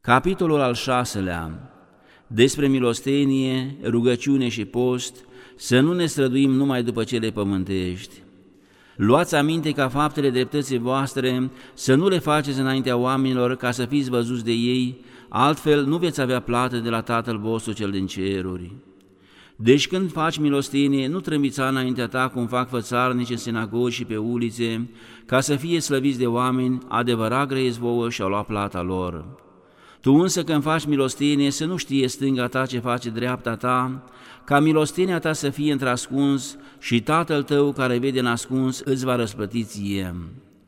Capitolul al 6-lea. Despre milostenie, rugăciune și post, să nu ne străduim numai după cele pământești. Luați aminte ca faptele dreptății voastre să nu le faceți înaintea oamenilor ca să fiți văzuți de ei, altfel nu veți avea plată de la Tatăl vostru cel din ceruri. Deci când faci milostenie, nu trâmbița înaintea ta cum fac fățarnici în sinagogi și pe ulițe, ca să fie slăviți de oameni, adevărat grăiesc vouă și au luat plata lor. Tu însă când faci milostenie, să nu știe stânga ta ce face dreapta ta, ca milostenia ta să fie într-ascuns și Tatăl tău care vede în ascuns îți va răsplăti ție.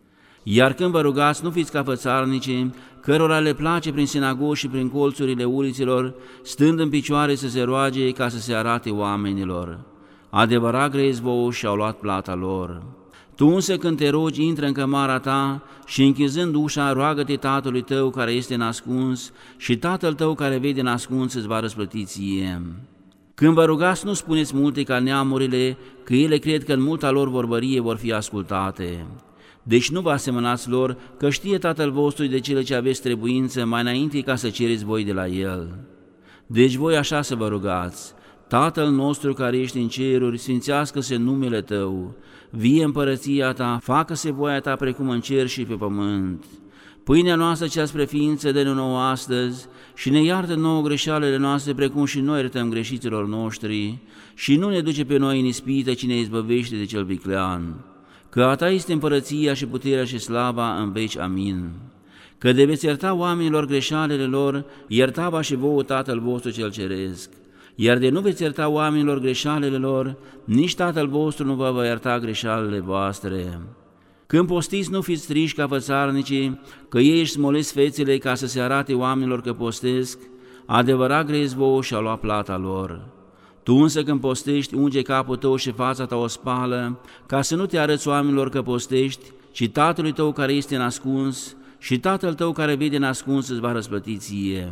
Iar când vă rugați, nu fiți ca fățarnicii, cărora le place prin sinagogi și prin colțurile uliților, stând în picioare să se roage ca să se arate oamenilor. Adevărat grăiesc vouă și au luat plata lor. Tu însă când te rogi, intră în cămara ta și închizând ușa, roagă-te Tatălui tău care este în ascuns și Tatăl tău care vede în ascuns îți va răsplăti ție. Când vă rugați, nu spuneți multe ca neamurile, că ele cred că în multa lor vorbărie vor fi ascultate. Deci nu vă asemănați lor, că știe Tatăl vostru de cele ce aveți trebuință mai înainte ca să cereți voi de la El. Deci voi așa să vă rugați: Tatăl nostru care ești în ceruri, sfințească-se numele Tău, vie împărăția Ta, facă-se voia Ta precum în cer și pe pământ. Pâinea noastră cea spre ființă dă-ne nouă astăzi și ne iartă nouă greșalele noastre precum și noi iertăm greșiților noștri și nu ne duce pe noi în ispită, ci ne izbăvește de cel viclean. Că a Ta este împărăția și puterea și slava în veci. Amin. Că de veți ierta oamenilor greșalele lor, ierta-va și vouă Tatăl vostru cel ceresc. Iar de nu veți ierta oamenilor greșalele lor, nici Tatăl vostru nu vă va ierta greșalele voastre. Când postiți, nu fiți triși ca fățarnicii, că ei își smolesc fețele ca să se arate oamenilor că postesc, adevărat grăiesc vouă și au luat plata lor. Tu însă când postești, unge capul tău și fața ta o spală, ca să nu te arăți oamenilor că postești, ci Tatălui tău care este în ascuns, și Tatăl tău care vede în ascuns îți va răsplăti ție.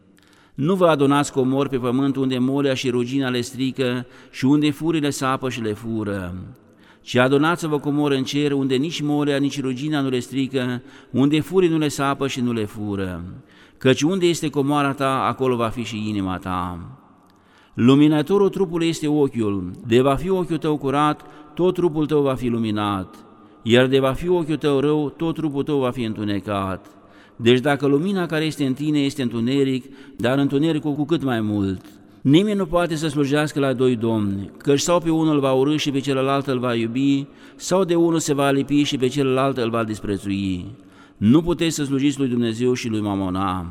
Nu vă adunați comori pe pământ unde molea și rugina le strică și unde furile sapă și le fură, ci adunați-vă comori în cer unde nici molea, nici rugina nu le strică, unde furii nu le sapă și nu le fură, căci unde este comoara ta, acolo va fi și inima ta. Luminătorul trupului este ochiul, de va fi ochiul tău curat, tot trupul tău va fi luminat, iar de va fi ochiul tău rău, tot trupul tău va fi întunecat. Deci dacă lumina care este în tine este întuneric, dar întunericul cu cât mai mult. Nimeni nu poate să slujească la doi domni, căci sau pe unul îl va urî și pe celălalt îl va iubi, sau de unul se va lipi și pe celălalt îl va disprețui. Nu puteți să slujiți lui Dumnezeu și lui Mamona.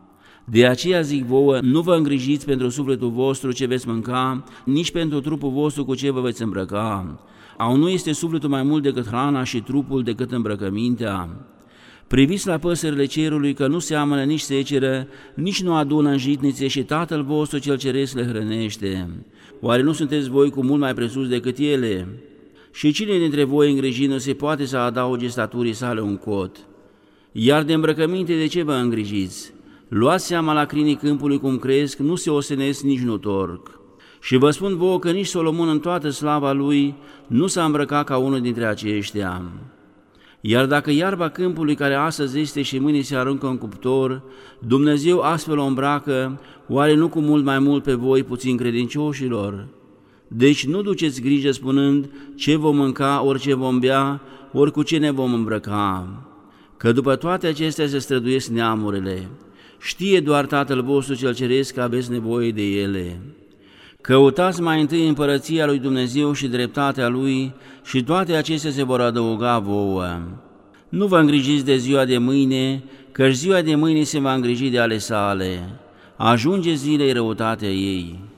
De aceea zic vouă, nu vă îngrijiți pentru sufletul vostru ce veți mânca, nici pentru trupul vostru cu ce vă veți îmbrăca. Au nu este sufletul mai mult decât hrana și trupul decât îmbrăcămintea? Priviți la păsările cerului că nu seamănă nici seceră, nici nu adună în jitnițe și Tatăl vostru cel ceresc le hrănește. Oare nu sunteți voi cu mult mai presus decât ele? Și cine dintre voi îngrijindu-se poate să adauge staturii sale un cot? Iar de îmbrăcăminte de ce vă îngrijiți? Luați seama la crinii câmpului cum cresc, nu se osenesc, nici nu torc. Și vă spun vouă că nici Solomon în toată slava lui nu s-a îmbrăcat ca unul dintre aceștia. Iar dacă iarba câmpului care astăzi este și mâine se aruncă în cuptor, Dumnezeu astfel o îmbracă, oare nu cu mult mai mult pe voi puțin credincioșilor? Deci nu duceți grijă spunând ce vom mânca, ori ce vom bea, ori cu ce ne vom îmbrăca, că după toate acestea se străduiesc neamurile. Știe doar Tatăl vostru cel ceresc că aveți nevoie de ele. Căutați mai întâi împărăția lui Dumnezeu și dreptatea Lui și toate acestea se vor adăuga vouă. Nu vă îngrijiți de ziua de mâine, căci ziua de mâine se va îngriji de ale sale. Ajunge zilei răutatea ei.